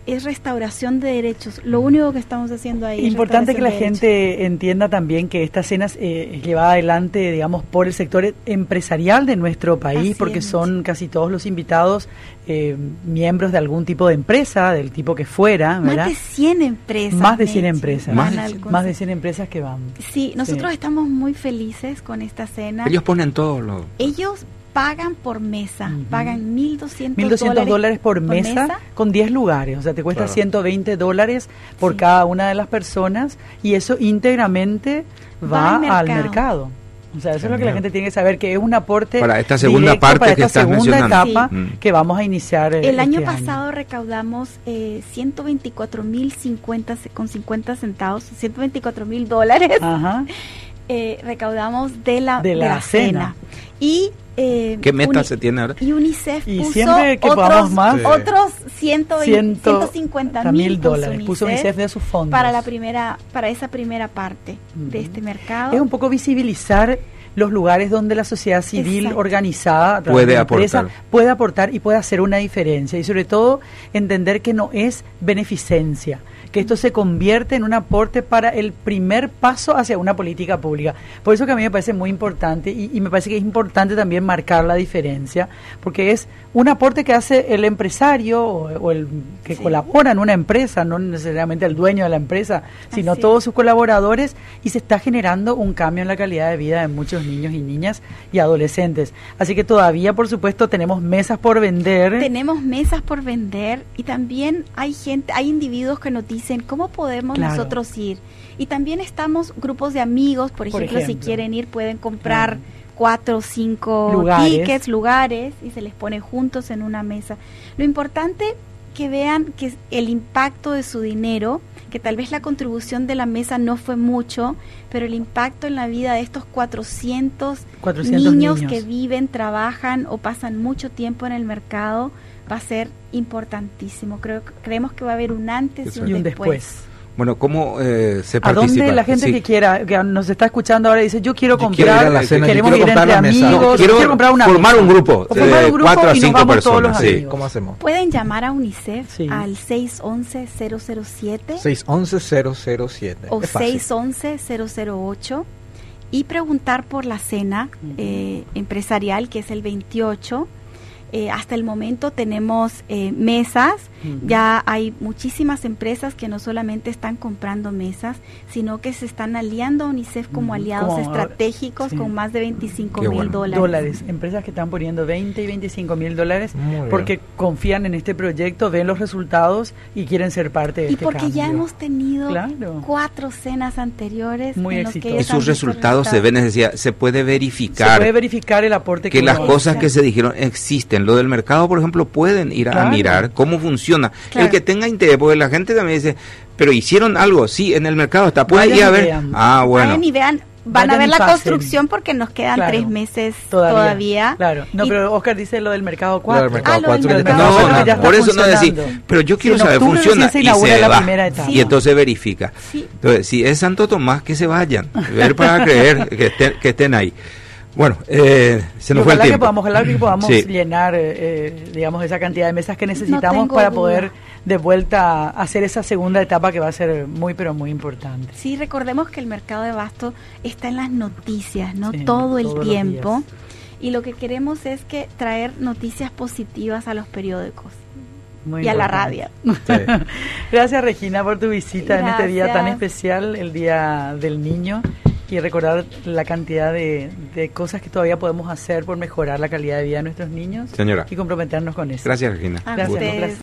[SPEAKER 3] es restauración de derechos. Lo único que estamos haciendo ahí
[SPEAKER 2] Importante
[SPEAKER 3] es
[SPEAKER 2] que la
[SPEAKER 3] restauración de derechos.
[SPEAKER 2] gente entienda también que esta cena eh, es llevada adelante, digamos, por el sector empresarial de nuestro país,
[SPEAKER 3] Así
[SPEAKER 2] porque
[SPEAKER 3] es,
[SPEAKER 2] son casi todos los invitados eh, miembros de algún tipo de empresa, del tipo que fuera, ¿verdad?
[SPEAKER 3] Más de cien empresas.
[SPEAKER 2] Más de cien
[SPEAKER 3] Mechi,
[SPEAKER 2] empresas.
[SPEAKER 3] van
[SPEAKER 1] Más
[SPEAKER 3] al
[SPEAKER 1] de-
[SPEAKER 2] Más de
[SPEAKER 3] consejo.
[SPEAKER 2] cien empresas que van.
[SPEAKER 3] Sí, nosotros
[SPEAKER 2] Sí.
[SPEAKER 3] estamos muy felices con esta cena.
[SPEAKER 1] Ellos ponen todo lo...
[SPEAKER 3] Ellos pagan por mesa,
[SPEAKER 2] Ujú.
[SPEAKER 3] pagan mil doscientos
[SPEAKER 2] mil doscientos dólares por mesa, con diez lugares, o sea, te cuesta
[SPEAKER 4] Claro.
[SPEAKER 2] ciento veinte dólares por
[SPEAKER 3] Sí.
[SPEAKER 2] cada una de las personas y eso íntegramente va,
[SPEAKER 3] Va al
[SPEAKER 2] al
[SPEAKER 3] mercado.
[SPEAKER 2] mercado. O sea, eso es lo que la
[SPEAKER 4] Genial.
[SPEAKER 2] gente tiene que saber, que es un aporte
[SPEAKER 1] Para esta segunda
[SPEAKER 2] directo
[SPEAKER 1] parte
[SPEAKER 2] para
[SPEAKER 1] que
[SPEAKER 2] esta
[SPEAKER 1] estás
[SPEAKER 2] segunda
[SPEAKER 1] mencionando.
[SPEAKER 2] etapa
[SPEAKER 1] Sí. Mm.
[SPEAKER 2] que vamos a iniciar eh,
[SPEAKER 3] El año
[SPEAKER 2] este
[SPEAKER 3] pasado recaudamos eh, ciento veinticuatro mil cincuenta con cincuenta centavos, ciento veinticuatro mil dólares.
[SPEAKER 2] Ajá.
[SPEAKER 3] eh, recaudamos de la,
[SPEAKER 2] De
[SPEAKER 3] de
[SPEAKER 2] la
[SPEAKER 3] la cena.
[SPEAKER 2] cena.
[SPEAKER 3] Y eh,
[SPEAKER 1] ¿Qué meta
[SPEAKER 3] Uni-
[SPEAKER 1] se tiene ahora?
[SPEAKER 3] Y UNICEF
[SPEAKER 2] Y
[SPEAKER 3] puso
[SPEAKER 2] siempre que
[SPEAKER 3] otros,
[SPEAKER 2] podamos más,
[SPEAKER 4] Sí.
[SPEAKER 3] otros ciento veinte,
[SPEAKER 2] ciento
[SPEAKER 3] ciento cincuenta mil
[SPEAKER 2] dólares. Puso UNICEF de sus fondos.
[SPEAKER 3] para la primera, para esa primera parte de
[SPEAKER 2] Ujú.
[SPEAKER 3] este mercado.
[SPEAKER 2] Es un poco visibilizar los lugares donde la sociedad civil
[SPEAKER 3] Exacto.
[SPEAKER 2] organizada a través
[SPEAKER 1] Puede
[SPEAKER 2] de la empresa
[SPEAKER 1] aportar.
[SPEAKER 2] puede aportar y puede hacer una diferencia y sobre todo entender que no es beneficencia, que esto se convierte en un aporte para el primer paso hacia una política pública. Por eso que a mí me parece muy importante y, y me parece que es importante también marcar la diferencia, porque es un aporte que hace el empresario o, o el que
[SPEAKER 3] Sí.
[SPEAKER 2] colabora en una empresa, no necesariamente el dueño de la empresa, sino
[SPEAKER 3] Así es.
[SPEAKER 2] todos sus colaboradores, y se está generando un cambio en la calidad de vida de muchos niños y niñas y adolescentes. Así que todavía, por supuesto, tenemos mesas por vender.
[SPEAKER 3] Tenemos mesas por vender y también hay gente, hay individuos que nos dicen cómo podemos
[SPEAKER 2] Claro.
[SPEAKER 3] nosotros ir. Y también estamos grupos de amigos, por
[SPEAKER 2] Por
[SPEAKER 3] ejemplo, si
[SPEAKER 2] ejemplo.
[SPEAKER 3] quieren ir pueden comprar
[SPEAKER 2] Claro.
[SPEAKER 3] cuatro o cinco
[SPEAKER 2] Lugares.
[SPEAKER 3] tickets, lugares y se les pone juntos en una mesa. Lo importante que vean que el impacto de su dinero, que tal vez la contribución de la mesa no fue mucho, pero el impacto en la vida de estos cuatrocientos,
[SPEAKER 2] cuatrocientos
[SPEAKER 3] niños,
[SPEAKER 2] niños
[SPEAKER 3] que viven, trabajan o pasan mucho tiempo en el mercado va a ser importantísimo. Creo, creemos que va a haber un antes y un,
[SPEAKER 2] y un
[SPEAKER 3] después.
[SPEAKER 2] después.
[SPEAKER 1] Bueno, ¿cómo eh, se
[SPEAKER 2] ¿A
[SPEAKER 1] participa?
[SPEAKER 2] dónde la gente
[SPEAKER 1] Sí.
[SPEAKER 2] que quiera, que nos está escuchando ahora dice, yo quiero
[SPEAKER 4] Yo quiero
[SPEAKER 2] comprar,
[SPEAKER 4] ir a la cena, yo
[SPEAKER 2] queremos
[SPEAKER 4] quiero
[SPEAKER 2] ir
[SPEAKER 4] comprar
[SPEAKER 2] entre
[SPEAKER 4] la mesa.
[SPEAKER 2] amigos,
[SPEAKER 1] No, quiero
[SPEAKER 2] comprar una
[SPEAKER 1] formar
[SPEAKER 2] mesa.
[SPEAKER 1] un grupo
[SPEAKER 2] O formar
[SPEAKER 1] de
[SPEAKER 2] un grupo
[SPEAKER 1] cuatro a
[SPEAKER 2] y nos
[SPEAKER 1] cinco
[SPEAKER 2] vamos todos los
[SPEAKER 1] personas, sí.
[SPEAKER 2] amigos.
[SPEAKER 4] ¿Cómo hacemos?
[SPEAKER 3] Pueden llamar a UNICEF
[SPEAKER 2] Sí.
[SPEAKER 3] al seis once cero cero siete
[SPEAKER 4] seis once cero cero siete.
[SPEAKER 3] o
[SPEAKER 4] Es fácil.
[SPEAKER 3] seis once cero cero ocho y preguntar por la cena eh, empresarial, que es el veintiocho. Eh, hasta el momento tenemos eh, mesas,
[SPEAKER 2] Ujú.
[SPEAKER 3] ya hay muchísimas empresas que no solamente están comprando mesas, sino que se están aliando a UNICEF como
[SPEAKER 2] Ujú.
[SPEAKER 3] aliados
[SPEAKER 2] Como,
[SPEAKER 3] estratégicos
[SPEAKER 2] sí.
[SPEAKER 3] con más de veinticinco
[SPEAKER 1] Qué
[SPEAKER 3] mil
[SPEAKER 1] bueno.
[SPEAKER 3] dólares.
[SPEAKER 2] dólares, empresas que están poniendo veinte y veinticinco mil dólares
[SPEAKER 4] Muy bien.
[SPEAKER 2] porque confían en este proyecto, ven los resultados y quieren ser parte de
[SPEAKER 3] Y
[SPEAKER 2] este
[SPEAKER 3] porque
[SPEAKER 2] cambio.
[SPEAKER 3] ya hemos tenido
[SPEAKER 2] Claro.
[SPEAKER 3] cuatro cenas anteriores
[SPEAKER 2] Muy
[SPEAKER 3] en los que
[SPEAKER 2] exitosas.
[SPEAKER 1] Y
[SPEAKER 3] ellos han
[SPEAKER 1] sus
[SPEAKER 3] visto
[SPEAKER 1] resultados se ven, es decir, se puede
[SPEAKER 2] Se
[SPEAKER 1] verificar
[SPEAKER 2] puede verificar el aporte
[SPEAKER 1] que
[SPEAKER 2] que
[SPEAKER 1] las
[SPEAKER 2] uno
[SPEAKER 1] cosas
[SPEAKER 2] hace.
[SPEAKER 1] que se dijeron existen. Lo del mercado, por ejemplo, pueden ir a
[SPEAKER 2] Claro.
[SPEAKER 1] mirar cómo funciona.
[SPEAKER 3] Claro.
[SPEAKER 1] El que tenga interés, porque la gente también dice, pero hicieron algo, sí, en el mercado está, pueden
[SPEAKER 2] Vayan
[SPEAKER 1] ir a
[SPEAKER 2] y
[SPEAKER 1] ver.
[SPEAKER 2] vean.
[SPEAKER 1] Ah, bueno.
[SPEAKER 3] Vayan y vean, van
[SPEAKER 2] Vayan
[SPEAKER 3] a ver
[SPEAKER 2] y
[SPEAKER 3] la
[SPEAKER 2] pasen.
[SPEAKER 3] construcción porque nos quedan
[SPEAKER 2] Claro.
[SPEAKER 3] tres meses
[SPEAKER 2] Todavía.
[SPEAKER 3] todavía.
[SPEAKER 2] Claro. No,
[SPEAKER 3] Y-
[SPEAKER 2] pero Oscar dice lo del mercado
[SPEAKER 4] Lo
[SPEAKER 2] cuatro.
[SPEAKER 4] del mercado
[SPEAKER 3] Ah, lo del
[SPEAKER 4] cuatro que
[SPEAKER 3] mercado
[SPEAKER 4] tenemos.
[SPEAKER 1] No,
[SPEAKER 3] cuatro
[SPEAKER 1] no,
[SPEAKER 3] ya está
[SPEAKER 1] por eso no decir,
[SPEAKER 2] funcionando.
[SPEAKER 1] pero yo quiero
[SPEAKER 2] en
[SPEAKER 1] saber,
[SPEAKER 2] octubre
[SPEAKER 1] funciona
[SPEAKER 2] recién se
[SPEAKER 1] y
[SPEAKER 2] inaugura
[SPEAKER 1] se
[SPEAKER 2] la
[SPEAKER 1] va.
[SPEAKER 2] primera etapa.
[SPEAKER 1] Y entonces verifica.
[SPEAKER 3] Sí.
[SPEAKER 1] Entonces, si es Santo Tomás, que se vayan, ver para creer que estén, que estén ahí. Bueno, eh, se
[SPEAKER 2] Y
[SPEAKER 1] nos fue el
[SPEAKER 2] ojalá que
[SPEAKER 1] tiempo.
[SPEAKER 2] podamos, ojalá que podamos
[SPEAKER 1] Sí.
[SPEAKER 2] llenar, eh, eh, digamos, esa cantidad de mesas que necesitamos
[SPEAKER 3] tengo
[SPEAKER 2] para
[SPEAKER 3] duda.
[SPEAKER 2] poder de vuelta hacer esa segunda etapa que va a ser muy, pero muy importante.
[SPEAKER 3] Sí, recordemos que el mercado de abasto está en las noticias, ¿no?
[SPEAKER 2] Sí,
[SPEAKER 3] Todo el
[SPEAKER 2] todos los
[SPEAKER 3] tiempo.
[SPEAKER 2] días.
[SPEAKER 3] Y lo que queremos es que traer noticias positivas a los periódicos
[SPEAKER 2] Muy
[SPEAKER 3] y a la
[SPEAKER 2] importante.
[SPEAKER 3] radio.
[SPEAKER 4] Sí.
[SPEAKER 2] Gracias, Regina, por tu visita en este día tan
[SPEAKER 3] Gracias.
[SPEAKER 2] especial, el Día del Niño, y recordar la cantidad de, de cosas que todavía podemos hacer por mejorar la calidad de vida de nuestros niños
[SPEAKER 1] Señora,
[SPEAKER 2] y comprometernos con eso.
[SPEAKER 1] gracias, Regina.
[SPEAKER 3] A
[SPEAKER 2] Gracias,
[SPEAKER 3] ustedes.
[SPEAKER 2] un placer.